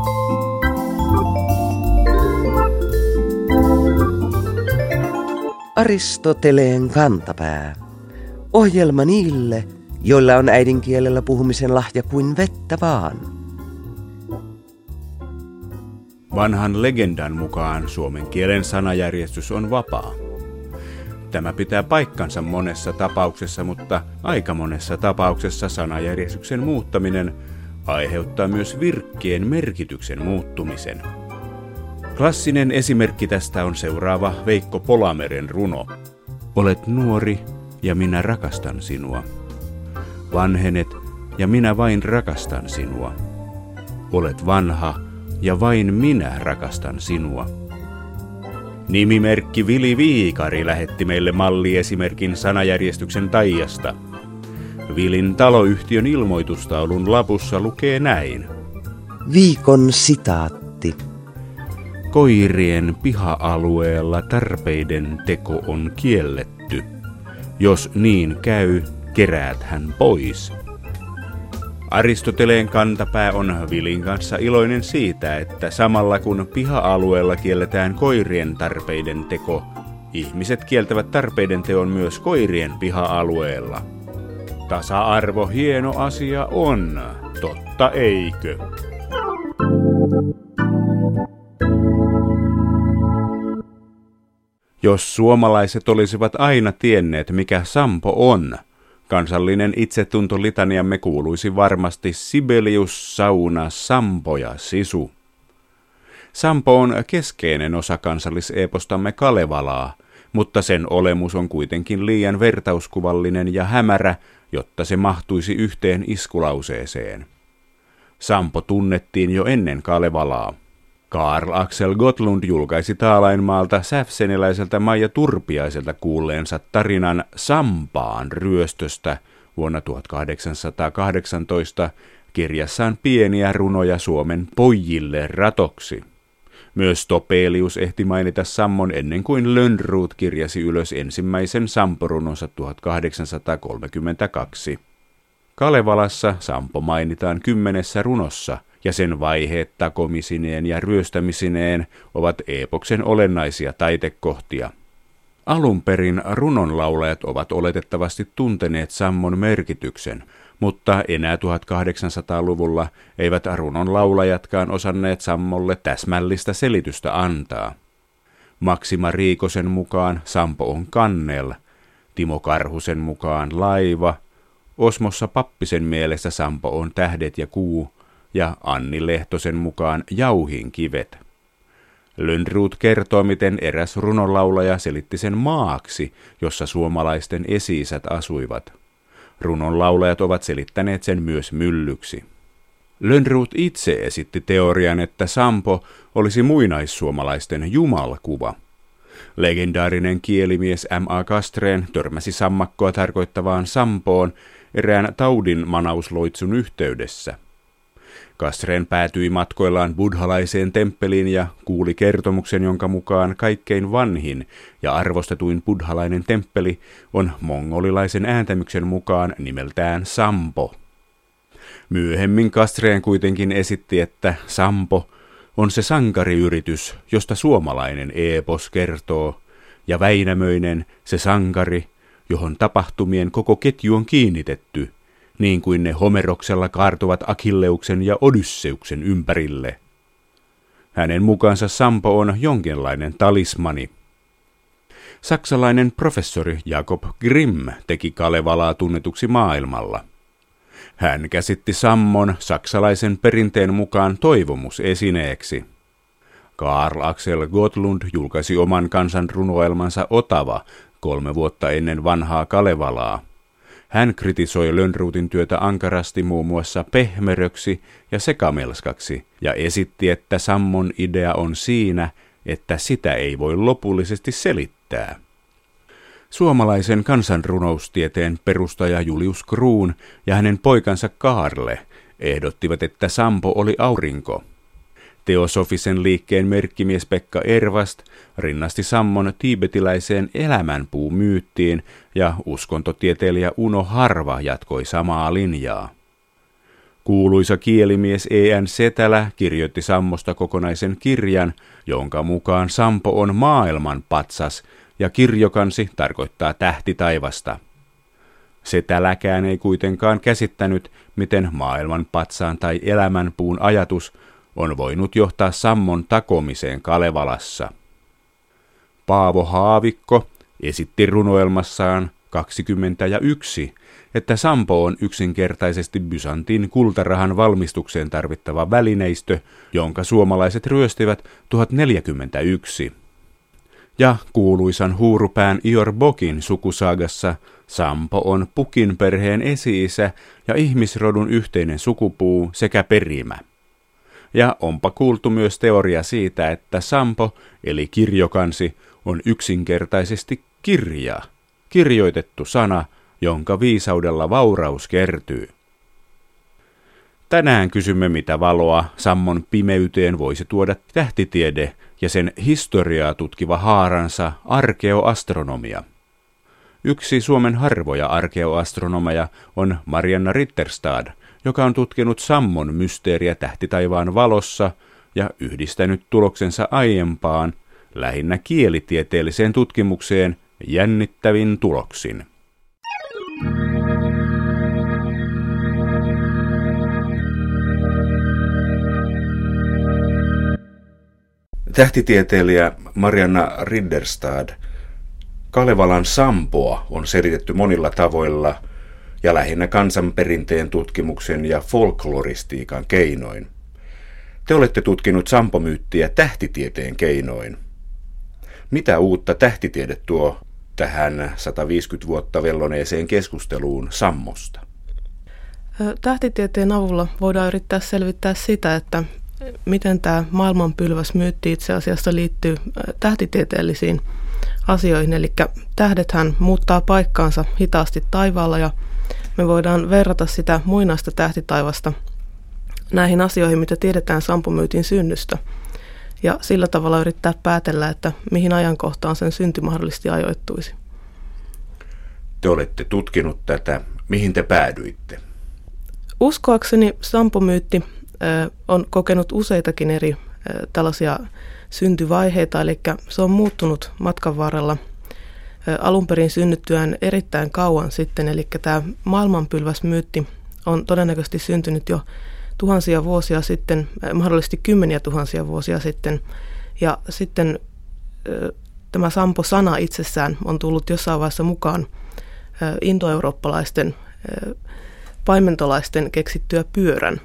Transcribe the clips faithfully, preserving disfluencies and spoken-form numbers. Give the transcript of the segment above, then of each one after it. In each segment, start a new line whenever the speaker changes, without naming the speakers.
Aristoteleen kantapää. Ohjelma niille, joilla on äidinkielellä puhumisen lahja kuin vettä vaan.
Vanhan legendan mukaan suomen kielen sanajärjestys on vapaa. Tämä pitää paikkansa monessa tapauksessa, mutta aika monessa tapauksessa sanajärjestyksen muuttaminen aiheuttaa myös virkkeen merkityksen muuttumisen. Klassinen esimerkki tästä on seuraava Veikko Polameren runo. Olet nuori ja minä rakastan sinua. Vanhenet ja minä vain rakastan sinua. Olet vanha ja vain minä rakastan sinua. Nimimerkki Vili Viikari lähetti meille malliesimerkin sanajärjestyksen taijasta. Vilin taloyhtiön ilmoitustaulun lapussa lukee näin.
Viikon sitaatti.
Koirien piha-alueella tarpeiden teko on kielletty. Jos niin käy, keräät hän pois. Aristoteleen kantapää on Vilin kanssa iloinen siitä, että samalla kun piha-alueella kielletään koirien tarpeiden teko, ihmiset kieltävät tarpeiden teon myös koirien piha-alueella. Tasa-arvo hieno asia on, totta eikö? Jos suomalaiset olisivat aina tienneet, mikä sampo on, kansallinen itsetuntolitaniamme kuuluisi varmasti Sibelius, sauna, sampo ja sisu. Sampo on keskeinen osa kansalliseepostamme Kalevalaa, mutta sen olemus on kuitenkin liian vertauskuvallinen ja hämärä, jotta se mahtuisi yhteen iskulauseeseen. Sampo tunnettiin jo ennen Kalevalaa. Karl Axel Gottlund julkaisi Taalainmaalta säfseniläiseltä Maija Turpiaiselta kuulleensa tarinan Sampaan ryöstöstä vuonna tuhatkahdeksansataakahdeksantoista kirjassaan Pieniä runoja Suomen pojille ratoksi. Myös Topelius ehti mainita Sammon ennen kuin Lönnrot kirjasi ylös ensimmäisen samporunonsa tuhatkahdeksansataakolmekymmentäkaksi. Kalevalassa Sampo mainitaan kymmenessä runossa, ja sen vaiheet takomisineen ja ryöstämisineen ovat eepoksen olennaisia taitekohtia. Alun perin runonlaulajat ovat oletettavasti tunteneet Sammon merkityksen, mutta enää tuhatkahdeksansataaluvulla eivät runonlaulajatkaan osanneet Sammolle täsmällistä selitystä antaa. Maksima Riikosen mukaan Sampo on kannel, Timo Karhusen mukaan laiva, Osmossa Pappisen mielestä Sampo on tähdet ja kuu, ja Anni Lehtosen mukaan jauhinkivet. Lönnrot kertoo, miten eräs runonlaulaja selitti sen maaksi, jossa suomalaisten esi-isät asuivat. Runonlaulajat ovat selittäneet sen myös myllyksi. Lönnrot itse esitti teorian, että Sampo olisi muinaissuomalaisten jumalkuva. Legendaarinen kielimies M A Castrén törmäsi sammakkoa tarkoittavaan Sampoon erään taudin manausloitsun yhteydessä. Castrén päätyi matkoillaan buddhalaiseen temppeliin ja kuuli kertomuksen, jonka mukaan kaikkein vanhin ja arvostetuin buddhalainen temppeli on mongolilaisen ääntämyksen mukaan nimeltään Sampo. Myöhemmin Castrén kuitenkin esitti, että Sampo on se sankariyritys, josta suomalainen eepos kertoo, ja Väinämöinen se sankari, johon tapahtumien koko ketju on kiinnitetty, niin kuin ne Homeroksella kaartuvat Akilleuksen ja Odysseuksen ympärille. Hänen mukaansa Sampo on jonkinlainen talismani. Saksalainen professori Jakob Grimm teki Kalevalaa tunnetuksi maailmalla. Hän käsitti Sammon saksalaisen perinteen mukaan toivomusesineeksi. Karl Axel Gottlund julkaisi oman kansanrunoelmansa Otava kolme vuotta ennen vanhaa Kalevalaa. Hän kritisoi Lönnrotin työtä ankarasti muun muassa pehmeröksi ja sekamelskaksi ja esitti, että Sammon idea on siinä, että sitä ei voi lopullisesti selittää. Suomalaisen kansanrunoustieteen perustaja Julius Kruun ja hänen poikansa Kaarle ehdottivat, että Sampo oli aurinko. Teosofisen liikkeen merkkimies Pekka Ervast rinnasti Sammon tiibetiläiseen elämänpuumyyttiin ja uskontotieteilijä Uno Harva jatkoi samaa linjaa. Kuuluisa kielimies E N Setälä kirjoitti Sammosta kokonaisen kirjan, jonka mukaan Sampo on maailman patsas ja kirjokansi tarkoittaa tähtitaivasta. Setäläkään ei kuitenkaan käsittänyt, miten maailman patsaan tai elämänpuun ajatus on voinut johtaa Sammon takomiseen Kalevalassa. Paavo Haavikko esitti runoelmassaan kaksikymmentäyksi, että Sampo on yksinkertaisesti Byzantin kultarahan valmistukseen tarvittava välineistö, jonka suomalaiset ryöstivät tuhatneljäkymmentäyksi. Ja kuuluisan huurupään Ior Bokin sukusaagassa Sampo on Pukin perheen esi-isä ja ihmisrodun yhteinen sukupuu sekä perimä. Ja onpa kuultu myös teoria siitä, että Sampo, eli kirjokansi, on yksinkertaisesti kirja, kirjoitettu sana, jonka viisaudella vauraus kertyy. Tänään kysymme, mitä valoa Sammon pimeyteen voisi tuoda tähtitiede ja sen historiaa tutkiva haaransa arkeoastronomia. Yksi Suomen harvoja arkeoastronomeja on Marianna Ritterstad, joka on tutkinut Sammon mysteeriä tähtitaivaan valossa ja yhdistänyt tuloksensa aiempaan, lähinnä kielitieteelliseen tutkimukseen jännittävin tuloksin. Tähtitieteilijä Marianna Ritterstad, Kalevalan Sampoa on selitetty monilla tavoilla ja lähinnä kansanperinteen tutkimuksen ja folkloristiikan keinoin. Te olette tutkinut Sampo-myyttiä tähtitieteen keinoin. Mitä uutta tähtitiede tuo tähän sataviisikymmentä vuotta velloneeseen keskusteluun Sammosta?
Tähtitieteen avulla voidaan yrittää selvittää sitä, että miten tämä maailmanpylväsmyytti itse asiassa liittyy tähtitieteellisiin asioihin. Eli tähdethän muuttaa paikkaansa hitaasti taivaalla ja me voidaan verrata sitä muinaista tähtitaivasta näihin asioihin, mitä tiedetään Sampo-myytin synnystä. Ja sillä tavalla yrittää päätellä, että mihin ajankohtaan sen synty mahdollisesti ajoittuisi.
Te olette tutkinut tätä. Mihin te päädyitte?
Uskoakseni Sampo-myytti on kokenut useitakin eri tällaisia syntyvaiheita, eli se on muuttunut matkan varrella alun perin synnyttyään erittäin kauan sitten, eli tämä maailmanpylväsmyytti on todennäköisesti syntynyt jo tuhansia vuosia sitten, mahdollisesti kymmeniä tuhansia vuosia sitten, ja sitten tämä Sampo-sana itsessään on tullut jossain vaiheessa mukaan indoeurooppalaisten paimentolaisten keksittyä pyörän.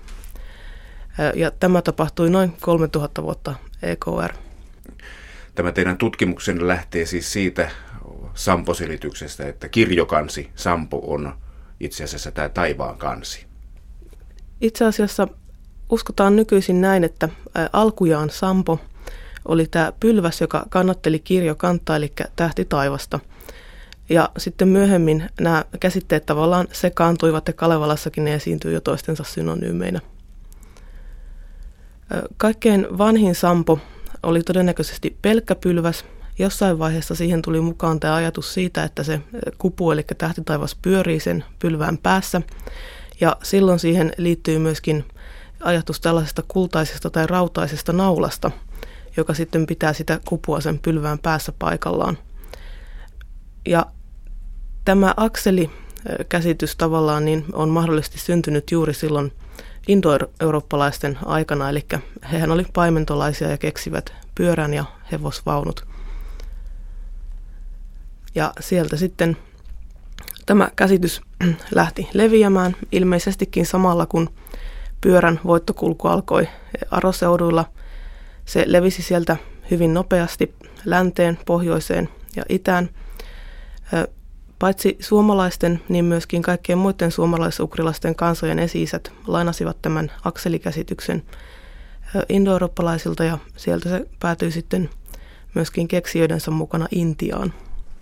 Ja tämä tapahtui noin kolmetuhatta vuotta E K R.
Tämä teidän tutkimuksenne lähtee siis siitä Sampo-selityksestä, että kirjokansi Sampo on itse asiassa tämä taivaan kansi.
Itse asiassa uskotaan nykyisin näin, että alkujaan Sampo oli tämä pylväs, joka kannatteli kirjokantaa, eli tähti taivasta. Ja sitten myöhemmin nämä käsitteet tavallaan sekaantuivat ja Kalevalassakin ne esiintyy jo toistensa synonyymeinä. Kaikkein vanhin Sampo oli todennäköisesti pelkkä pylväs. Jossain vaiheessa siihen tuli mukaan tämä ajatus siitä, että se kupu, eli tähtitaivas, pyörii sen pylvään päässä. Ja silloin siihen liittyy myöskin ajatus tällaisesta kultaisesta tai rautaisesta naulasta, joka sitten pitää sitä kupua sen pylvään päässä paikallaan. Ja tämä akselikäsitys tavallaan niin on mahdollisesti syntynyt juuri silloin indoeurooppalaisten aikana, eli hehän oli paimentolaisia ja keksivät pyörän ja hevosvaunut. Ja sieltä sitten tämä käsitys lähti leviämään ilmeisestikin samalla, kun pyörän voittokulku alkoi Aroseuduilla. Se levisi sieltä hyvin nopeasti länteen, pohjoiseen ja itään. Paitsi suomalaisten, niin myöskin kaikkien muiden suomalais-ukrilaisten kansojen esi-isät lainasivat tämän akselikäsityksen indoeurooppalaisilta ja sieltä se päätyi sitten myöskin keksijöidensä mukana Intiaan.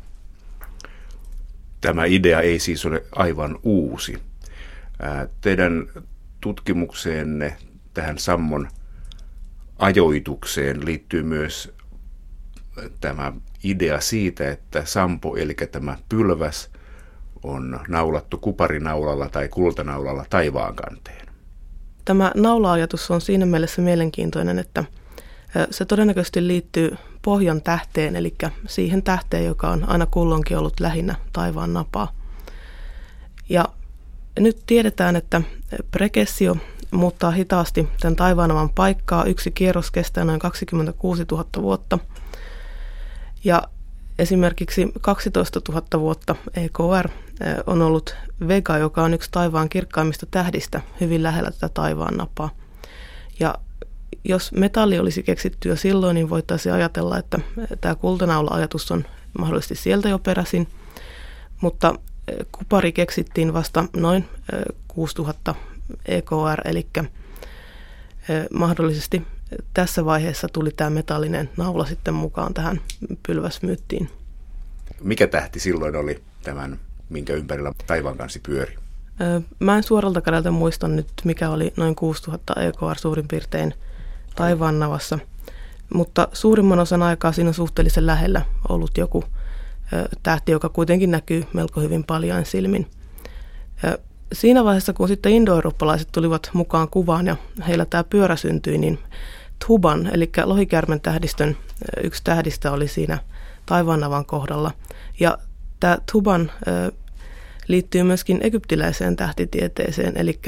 Tämä idea ei siis ole aivan uusi. Teidän tutkimukseenne tähän Sammon ajoitukseen liittyy myös tämä idea siitä, että Sampo, eli tämä pylväs, on naulattu kuparinaulalla tai kultanaulalla taivaankanteen.
tämä naula-ajatus on siinä mielessä mielenkiintoinen, että se todennäköisesti liittyy pohjan tähteen, eli siihen tähteen, joka on aina kulloinkin ollut lähinnä taivaan napaa. Ja nyt tiedetään, että prekessio muuttaa hitaasti tämän taivaanavan paikkaa. Yksi kierros kestää noin kaksikymmentäkuusituhatta vuotta. Ja esimerkiksi kaksitoistatuhatta vuotta E K R on ollut Vega, joka on yksi taivaan kirkkaimmista tähdistä hyvin lähellä tätä taivaan napaa. Ja jos metalli olisi keksitty jo silloin, niin voitaisiin ajatella, että tämä kultanaula-ajatus on mahdollisesti sieltä jo peräisin, mutta kupari keksittiin vasta noin kuusituhatta E K R, eli mahdollisesti tässä vaiheessa tuli tämä metallinen naula sitten mukaan tähän pylväsmyyttiin.
Mikä tähti silloin oli tämän, minkä ympärillä taivaankanssi pyöri?
Mä en suoralta kädeltä muista nyt, mikä oli noin kuusituhatta E K R suurin piirtein taivaannavassa, mutta suurimman osan aikaa siinä on suhteellisen lähellä ollut joku tähti, joka kuitenkin näkyy melko hyvin paljain silmin. Siinä vaiheessa, kun sitten indoeurooppalaiset tulivat mukaan kuvaan ja heillä tämä pyörä syntyi, niin Thuban, eli lohikäärmen tähdistön yksi tähdistä oli siinä taivaannavan kohdalla. Ja tämä Thuban liittyy myöskin egyptiläiseen tähtitieteeseen, eli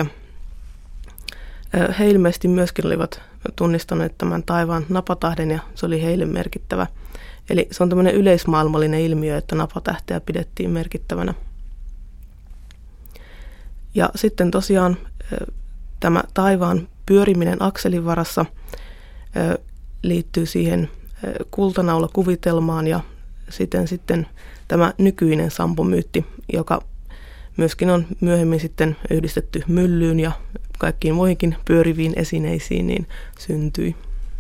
he ilmeisesti myöskin olivat tunnistaneet tämän taivaan napatahden ja se oli heille merkittävä. Eli se on tämmöinen yleismaailmallinen ilmiö, että napatähteä pidettiin merkittävänä. Ja sitten tosiaan tämä taivaan pyöriminen akselin varassa liittyy siihen kultanaula-kuvitelmaan ja siten sitten tämä nykyinen Sampo-myytti, joka myöskin on myöhemmin sitten yhdistetty myllyyn ja kaikkiin muihinkin pyöriviin esineisiin, niin syntyi.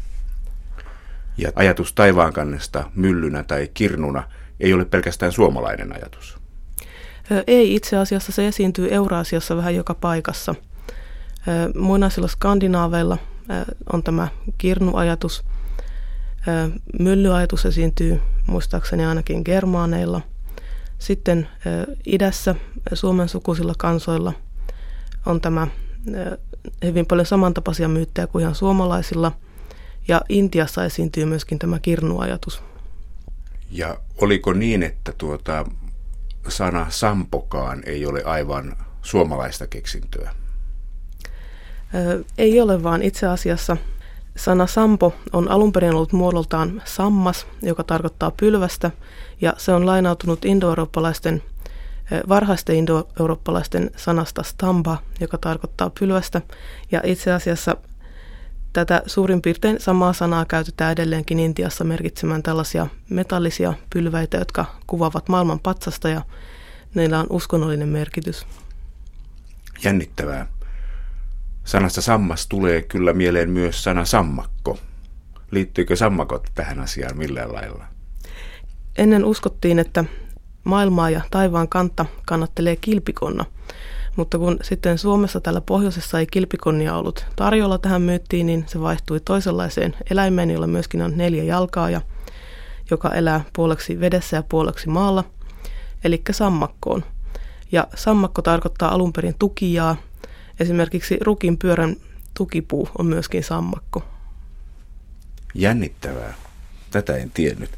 Ja ajatus taivaankannesta myllynä tai kirnuna ei ole pelkästään suomalainen ajatus.
Ei, itse asiassa se esiintyy Euraasiassa vähän joka paikassa. Muinaisilla skandinaaveilla on tämä kirnuajatus. Myllyajatus esiintyy muistaakseni ainakin germaaneilla. Sitten idässä suomen sukuisilla kansoilla on tämä hyvin paljon samantapaisia myyttejä kuin ihan suomalaisilla. Ja Intiassa esiintyy myöskin tämä kirnuajatus.
Ja oliko niin, että tuota sana sampokaan ei ole aivan suomalaista keksintöä?
Ö, ei ole, vaan itse asiassa sana sampo on alun perin ollut muodoltaan sammas, joka tarkoittaa pylvästä, ja se on lainautunut indoeurooppalaisten, varhaisten indoeurooppalaisten sanasta stamba, joka tarkoittaa pylvästä, ja itse asiassa tätä suurin piirtein samaa sanaa käytetään edelleenkin Intiassa merkitsemään tällaisia metallisia pylväitä, jotka kuvaavat maailman patsasta ja niillä on uskonnollinen merkitys.
Jännittävää. Sanasta sammas tulee kyllä mieleen myös sana sammakko. Liittyykö sammakot tähän asiaan millään lailla?
Ennen uskottiin, että maailmaa ja taivaan kantta kannattelee kilpikonna. Mutta kun sitten Suomessa täällä pohjoisessa ei kilpikonnia ollut tarjolla tähän myyttiin, niin se vaihtui toisenlaiseen eläimeen, jolla myöskin on neljä jalkaa ja joka elää puoleksi vedessä ja puoleksi maalla, eli sammakkoon. Ja sammakko tarkoittaa alun perin tukijaa. Esimerkiksi rukin pyörän tukipuu on myöskin sammakko.
Jännittävää. Tätä en tiennyt.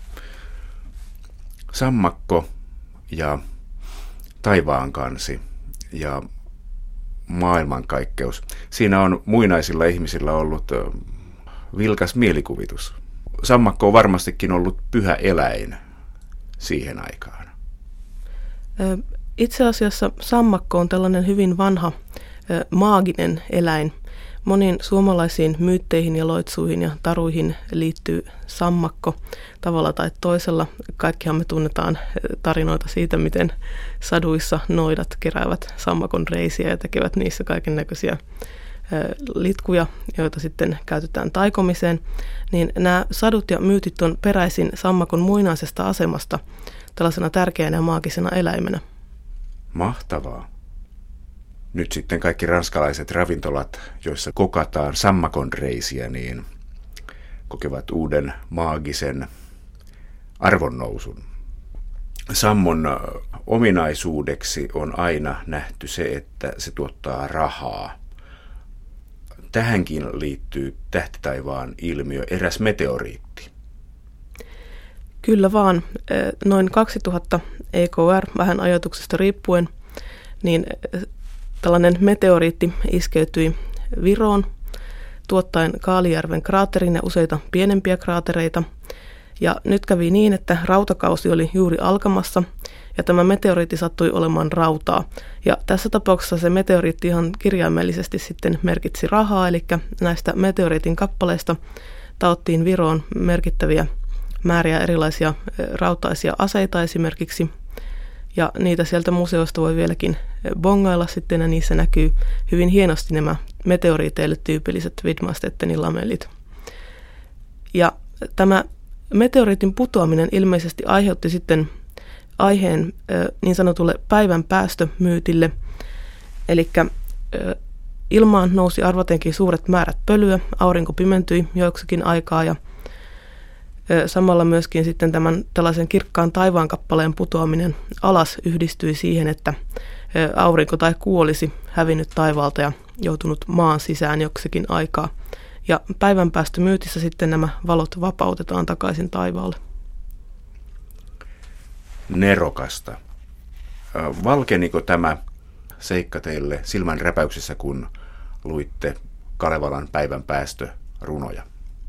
Sammakko ja taivaankansi ja maailmankaikkeus. Siinä on muinaisilla ihmisillä ollut vilkas mielikuvitus. Sammakko on varmastikin ollut pyhä eläin siihen aikaan.
Itse asiassa sammakko on tällainen hyvin vanha maaginen eläin. Moniin suomalaisiin myytteihin ja loitsuihin ja taruihin liittyy sammakko tavalla tai toisella. Kaikkihan me tunnetaan tarinoita siitä, miten saduissa noidat keräävät sammakon reisiä ja tekevät niissä kaiken näköisiä litkuja, joita sitten käytetään taikomiseen. Niin nämä sadut ja myytit on peräisin sammakon muinaisesta asemasta tällaisena tärkeänä ja maagisena eläimenä.
Mahtavaa. Nyt sitten kaikki ranskalaiset ravintolat, joissa kokataan sammakon reisiä, niin kokevat uuden maagisen arvonnousun. Sammon ominaisuudeksi on aina nähty se, että se tuottaa rahaa. tähänkin liittyy tähtitaivaan ilmiö, eräs meteoriitti.
Kyllä vaan. Noin kaksituhatta E K R, vähän ajoituksesta riippuen, niin tällainen meteoriitti iskeytyi Viroon, tuottaen Kaalijärven kraaterin ja useita pienempiä kraatereita. Ja nyt kävi niin, että rautakausi oli juuri alkamassa, ja tämä meteoriitti sattui olemaan rautaa. Ja tässä tapauksessa se meteoriitti ihan kirjaimellisesti sitten merkitsi rahaa, eli näistä meteoriitin kappaleista taottiin Viroon merkittäviä määriä erilaisia rautaisia aseita esimerkiksi. Ja niitä sieltä museosta voi vieläkin bongailla sitten, ja niissä näkyy hyvin hienosti nämä meteoriiteille tyypilliset Widmarstedtenin lamellit. Ja tämä meteoriitin putoaminen ilmeisesti aiheutti sitten aiheen niin sanotulle päivän päästömyytille, eli ilmaan nousi arvatenkin suuret määrät pölyä, aurinko pimentyi joksikin aikaa ja samalla myöskin sitten tämän tällaisen kirkkaan taivaankappaleen putoaminen alas yhdistyi siihen, että aurinko tai kuu olisi hävinnyt taivaalta ja joutunut maan sisään joksikin aikaa. Ja päivän päästömyytissä sitten nämä valot vapautetaan takaisin taivaalle.
Nerokasta. Valkeniko tämä seikka teille silmän räpäyksessä, kun luitte Kalevalan päivän päästörunoja?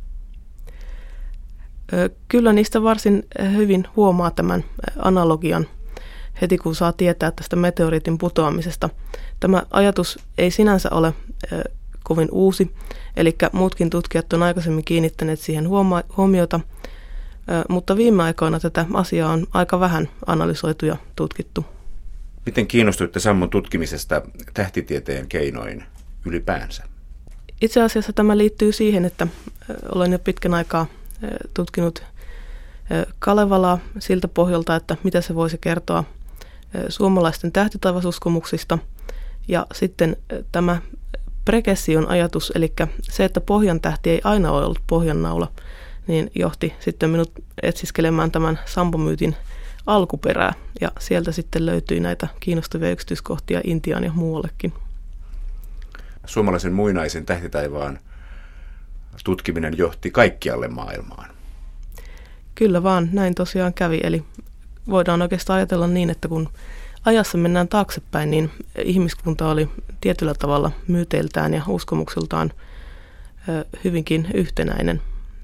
Kyllä niistä varsin hyvin huomaa tämän analogian heti, kun saa tietää tästä meteoriitin putoamisesta. Tämä ajatus ei sinänsä ole kovin uusi, eli muutkin tutkijat on aikaisemmin kiinnittäneet siihen huomiota, mutta viime aikoina tätä asiaa on aika vähän analysoitu ja tutkittu.
Miten kiinnostuitte Sammon tutkimisesta tähtitieteen keinoin ylipäänsä?
Itse asiassa tämä liittyy siihen, että olen jo pitkän aikaa tutkinut Kalevalaa siltä pohjalta, että mitä se voisi kertoa suomalaisten tähtitaivaasuskomuksista. Ja sitten tämä prekession ajatus, eli se, että pohjantähti ei aina ole ollut pohjannaula, niin johti sitten minut etsiskelemään tämän Sampo-myytin alkuperää. Ja sieltä sitten löytyi näitä kiinnostavia yksityiskohtia Intiaan ja muuallekin.
Suomalaisen muinaisen tähtitaivaan tutkiminen johti kaikkialle maailmaan.
Kyllä vaan, näin tosiaan kävi. Eli voidaan oikeastaan ajatella niin, että kun ajassa mennään taaksepäin, niin ihmiskunta oli tietyllä tavalla myyteiltään ja uskomuksiltaan hyvinkin yhtenäinen.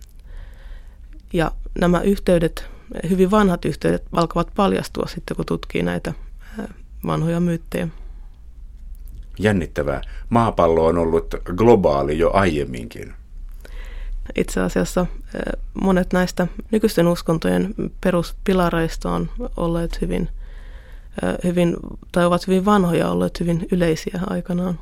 Ja nämä yhteydet, hyvin vanhat yhteydet, alkavat paljastua sitten, kun tutkii näitä vanhoja myyttejä.
Jännittävää. Maapallo on ollut globaali jo aiemminkin.
Itse asiassa monet näistä nykyisten uskontojen peruspilareista on olleet hyvin, hyvin, tai ovat hyvin vanhoja, olleet hyvin yleisiä aikanaan.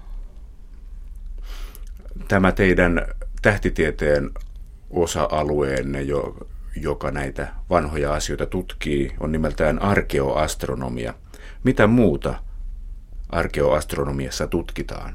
Tämä teidän tähtitieteen osa-alueenne, joka näitä vanhoja asioita tutkii, on nimeltään arkeoastronomia. Mitä muuta arkeoastronomiassa tutkitaan?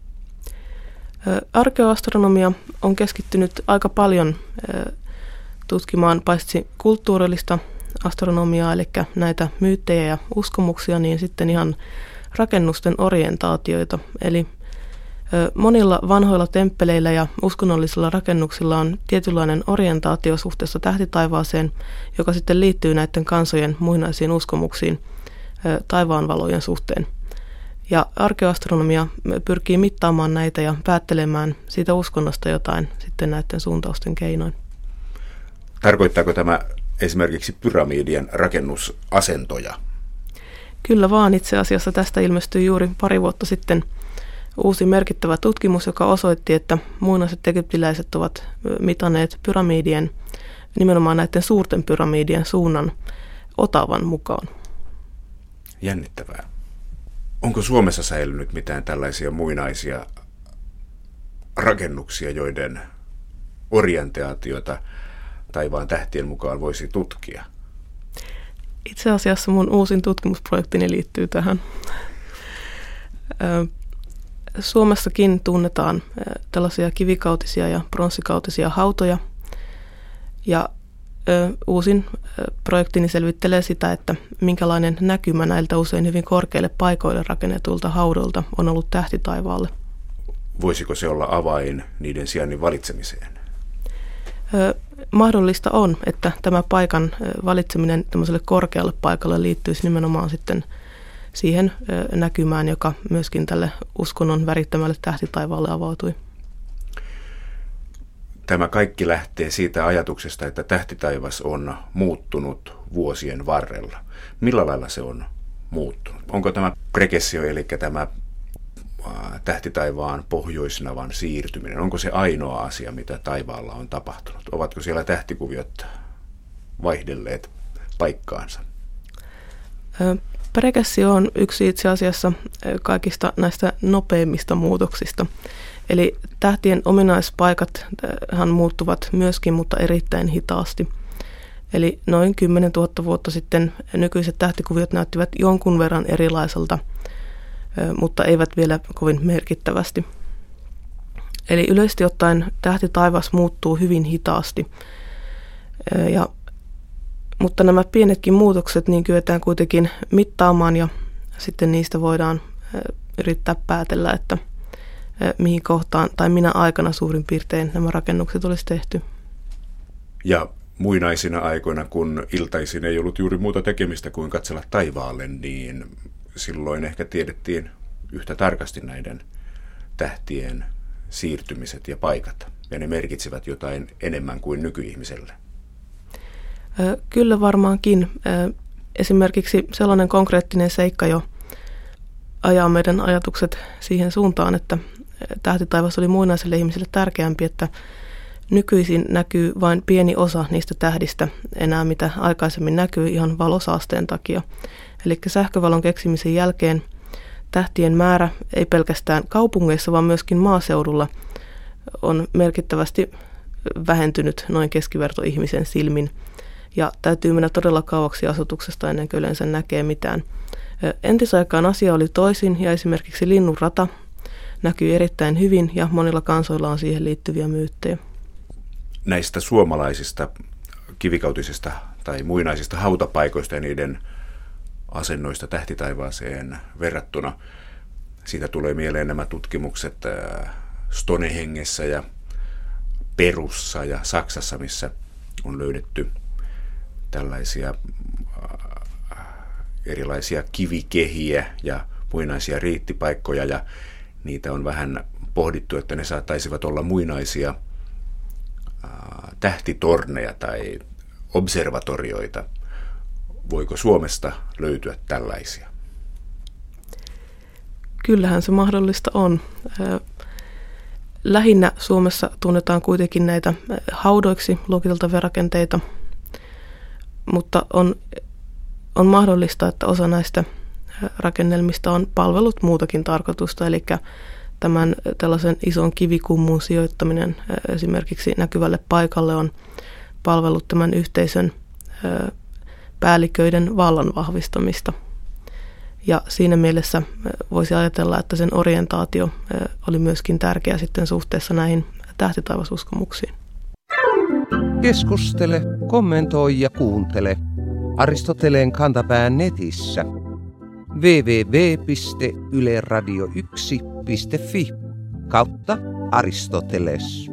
Arkeoastronomia on keskittynyt aika paljon tutkimaan paitsi kulttuurillista astronomiaa, eli näitä myyttejä ja uskomuksia, niin sitten ihan rakennusten orientaatioita. Eli monilla vanhoilla temppeleillä ja uskonnollisilla rakennuksilla on tietynlainen orientaatio suhteessa tähtitaivaaseen, joka sitten liittyy näiden kansojen muinaisiin uskomuksiin taivaanvalojen suhteen. Ja arkeoastronomia pyrkii mittaamaan näitä ja päättelemään siitä uskonnosta jotain sitten näiden suuntausten keinoin.
Tarkoittaako tämä esimerkiksi pyramidien rakennusasentoja?
Kyllä vaan, itse asiassa tästä ilmestyi juuri pari vuotta sitten uusi merkittävä tutkimus, joka osoitti, että muinaiset egyptiläiset ovat mitanneet pyramidien, nimenomaan näiden suurten pyramidien suunnan Otavan mukaan.
Jännittävää. Onko Suomessa säilynyt mitään tällaisia muinaisia rakennuksia, joiden orientaatiota taivaan tähtien mukaan voisi tutkia?
Itse asiassa mun uusin tutkimusprojektini liittyy tähän. Suomessakin tunnetaan tällaisia kivikautisia ja pronssikautisia hautoja. Ja uusin projektini selvittelee sitä, että minkälainen näkymä näiltä usein hyvin korkeille paikoille rakennetuilta haudoilta on ollut tähtitaivaalle.
Voisiko se olla avain niiden sijainnin valitsemiseen?
Ö, mahdollista on, että tämä paikan valitseminen tämmöiselle korkealle paikalle liittyisi nimenomaan sitten siihen ö, näkymään, joka myöskin tälle uskonnon värittämälle tähtitaivaalle avautui.
Tämä kaikki lähtee siitä ajatuksesta, että tähtitaivas on muuttunut vuosien varrella. Millä lailla se on muuttunut? Onko tämä prekessio, eli tämä tähtitaivaan pohjoisnavan siirtyminen, onko se ainoa asia, mitä taivaalla on tapahtunut? Ovatko siellä tähtikuviot vaihdelleet paikkaansa?
Prekessio on yksi itse asiassa kaikista näistä nopeimmista muutoksista. Eli tähtien ominaispaikathan muuttuvat myöskin, mutta erittäin hitaasti. Eli noin kymmenen tuhatta vuotta sitten nykyiset tähtikuviot näyttivät jonkun verran erilaiselta, mutta eivät vielä kovin merkittävästi. Eli yleisesti ottaen tähtitaivas muuttuu hyvin hitaasti. Ja, mutta nämä pienetkin muutokset niin kyetään kuitenkin mittaamaan ja sitten niistä voidaan yrittää päätellä, että mihin kohtaan tai minä aikana suurin piirtein nämä rakennukset olisi tehty.
Ja muinaisina aikoina, kun iltaisin ei ollut juuri muuta tekemistä kuin katsella taivaalle, niin silloin ehkä tiedettiin yhtä tarkasti näiden tähtien siirtymiset ja paikat, ja ne merkitsivät jotain enemmän kuin nykyihmiselle.
Kyllä varmaankin. Esimerkiksi sellainen konkreettinen seikka jo ajaa meidän ajatukset siihen suuntaan, että tähtitaivas oli muinaiselle ihmiselle tärkeämpi, että nykyisin näkyy vain pieni osa niistä tähdistä enää, mitä aikaisemmin näkyy ihan valosaasteen takia. Eli sähkövalon keksimisen jälkeen tähtien määrä ei pelkästään kaupungeissa, vaan myöskin maaseudulla on merkittävästi vähentynyt noin keskivertoihmisen silmin. Ja täytyy mennä todella kauaksi asutuksesta ennen kuin yleensä näkee mitään. Entisaikaan asia oli toisin ja esimerkiksi linnunrata näkyy erittäin hyvin ja monilla kansoilla on siihen liittyviä myyttejä.
Näistä suomalaisista kivikautisista tai muinaisista hautapaikoista ja niiden asennoista tähtitaivaaseen verrattuna, siitä tulee mieleen nämä tutkimukset Stonehengessä ja Perussa ja Saksassa, missä on löydetty tällaisia erilaisia kivikehiä ja muinaisia riittipaikkoja, ja niitä on vähän pohdittu, että ne saattaisivat olla muinaisia tähtitorneja tai observatorioita. Voiko Suomesta löytyä tällaisia?
Kyllähän se mahdollista on. Lähinnä Suomessa tunnetaan kuitenkin näitä haudoiksi luokiteltavia rakenteita, mutta on, on mahdollista, että osa näistä rakennelmista on palvellut muutakin tarkoitusta, eli tämän tällaisen ison kivikummun sijoittaminen esimerkiksi näkyvälle paikalle on palvellut tämän yhteisön päälliköiden vallan vahvistamista. Ja siinä mielessä voisi ajatella, että sen orientaatio oli myöskin tärkeä sitten suhteessa näihin tähtitaivasuskomuksiin.
Keskustele, kommentoi ja kuuntele Aristoteleen kantapään netissä double-u double-u double-u piste yle radio yksi piste fi kautta Aristoteles.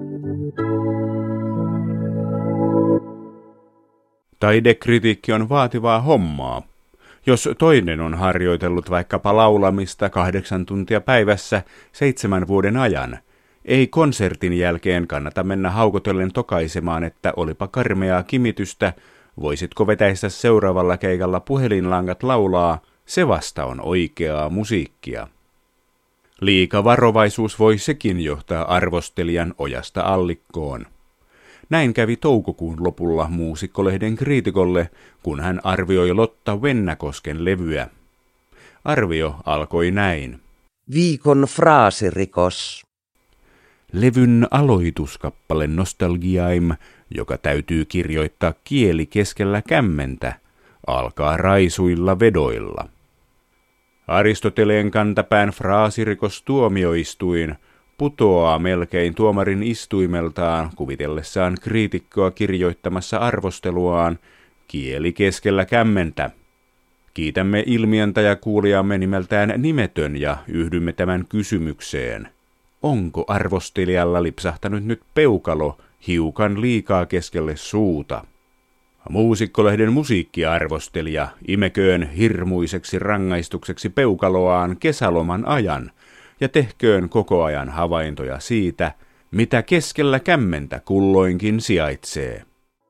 Taidekritiikki on vaativaa hommaa. Jos toinen on harjoitellut vaikkapa laulamista kahdeksan tuntia päivässä seitsemän vuoden ajan, ei konsertin jälkeen kannata mennä haukotellen tokaisemaan, että olipa karmeaa kimitystä, voisitko vetäistä seuraavalla keikalla puhelinlangat laulaa, se vasta on oikeaa musiikkia. Liika varovaisuus voi sekin johtaa arvostelijan ojasta allikkoon. Näin kävi toukokuun lopulla Muusikkolehden kriitikolle, kun hän arvioi Lotta Vennäkosken levyä. Arvio alkoi näin.
Viikon fraasirikos.
Levyn aloituskappale Nostalgiaim, joka täytyy kirjoittaa kieli keskellä kämmentä, alkaa raisuilla vedoilla. Aristoteleen kantapään fraasirikos tuomioistuin putoaa melkein tuomarin istuimeltaan kuvitellessaan kriitikkoa kirjoittamassa arvosteluaan kieli keskellä kämmentä. Kiitämme ilmiöntäjäkuulijamme nimeltään Nimetön ja yhdymme tämän kysymykseen. onko arvostelijalla lipsahtanut nyt peukalo hiukan liikaa keskelle suuta. Muusikkolehden musiikkiarvostelija imeköön hirmuiseksi rangaistukseksi peukaloaan kesäloman ajan ja tehköön koko ajan havaintoja siitä, mitä keskellä kämmentä kulloinkin sijaitsee.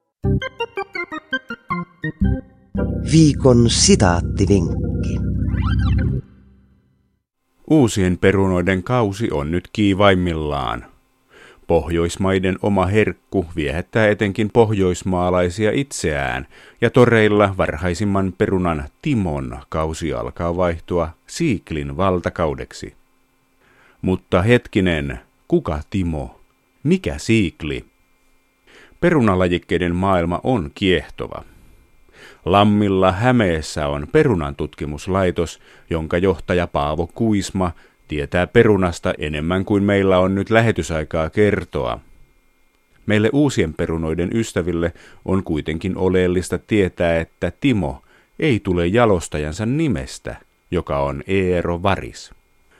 Viikon sitaattivinkki.
Uusien perunoiden kausi on nyt kiivaimmillaan. Pohjoismaiden oma herkku viehättää etenkin pohjoismaalaisia itseään, ja toreilla varhaisimman perunan Timon kausi alkaa vaihtua Siiklin valtakaudeksi. Mutta hetkinen, kuka Timo? Mikä Siikli? Perunalajikkeiden maailma on kiehtova. Lammilla Hämeessä on perunan tutkimuslaitos, jonka johtaja Paavo Kuisma tietää perunasta enemmän kuin meillä on nyt lähetysaikaa kertoa. Meille uusien perunoiden ystäville on kuitenkin oleellista tietää, että Timo ei tule jalostajansa nimestä, joka on Eero Varis.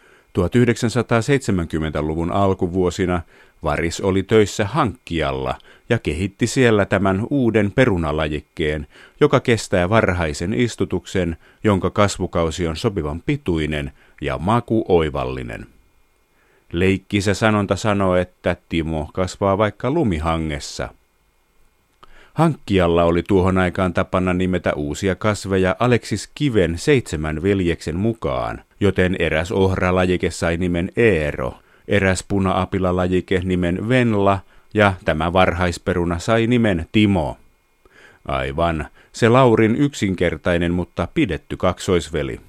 tuhatyhdeksänsataaseitsemänkymmentäluvun alkuvuosina Varis oli töissä hankkijalla ja kehitti siellä tämän uuden perunalajikkeen, joka kestää varhaisen istutuksen, jonka kasvukausi on sopivan pituinen ja maku oivallinen. Leikkisä sanonta sanoo, että Timo kasvaa vaikka lumihangessa. Hankkijalla oli tuohon aikaan tapana nimetä uusia kasveja Aleksis Kiven seitsemän veljeksen mukaan, joten eräs ohralajike sai nimen Eero, eräs puna-apilalajike nimen Venla ja tämä varhaisperuna sai nimen Timo. Aivan, se Laurin yksinkertainen, mutta pidetty kaksoisveli.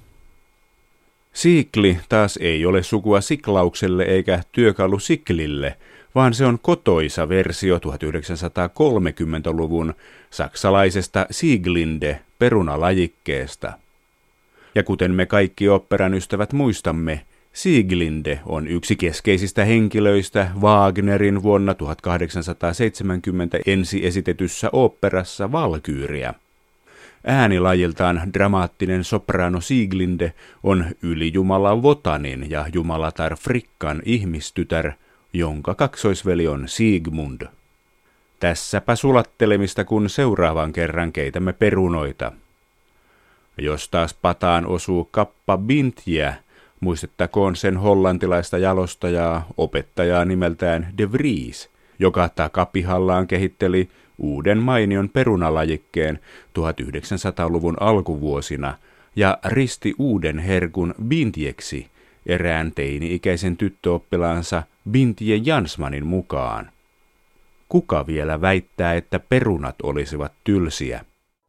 Siikli taas ei ole sukua siklaukselle eikä työkalu siklille, vaan se on kotoisa versio tuhatyhdeksänsataakolmekymmentäluvun saksalaisesta Sieglinde perunalajikkeesta. Ja kuten me kaikki oopperan ystävät muistamme, Sieglinde on yksi keskeisistä henkilöistä Wagnerin vuonna tuhatkahdeksansataaseitsemänkymmentä ensi esitetyssä oopperassa Valkyria. Äänilajiltaan dramaattinen sopraano Sieglinde on ylijumala Wotanin ja jumalatar Frikkan ihmistytär, jonka kaksoisveli on Sigmund. Tässäpä sulattelemista, kun seuraavan kerran keitämme perunoita. Jos taas pataan osuu kappa Bintje, muistettakoon sen hollantilaista jalostajaa, opettajaa nimeltään De Vries, joka takapihallaan kehitteli uuden mainion perunalajikkeen tuhatyhdeksänsataaluvun alkuvuosina ja risti uuden herkun Bintjeksi erään teini-ikäisen tyttöoppilaansa Bintje Jansmanin mukaan. Kuka vielä väittää, että perunat olisivat tylsiä?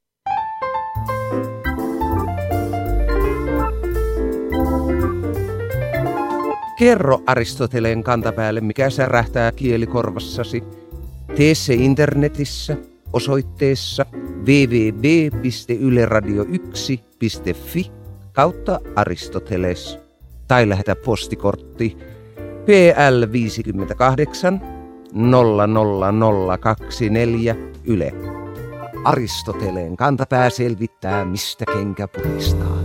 Kerro Aristoteleen kantapäälle, mikä särähtää kielikorvassasi. Tee se internetissä osoitteessa double-u double-u double-u piste yle radio yksi piste fi kautta Aristoteles tai lähetä postikortti P L viisikymmentäkahdeksan nolla nolla nolla kaksikymmentäneljä Yle. Aristoteleen kantapää selvittää, mistä kenkä puristaa.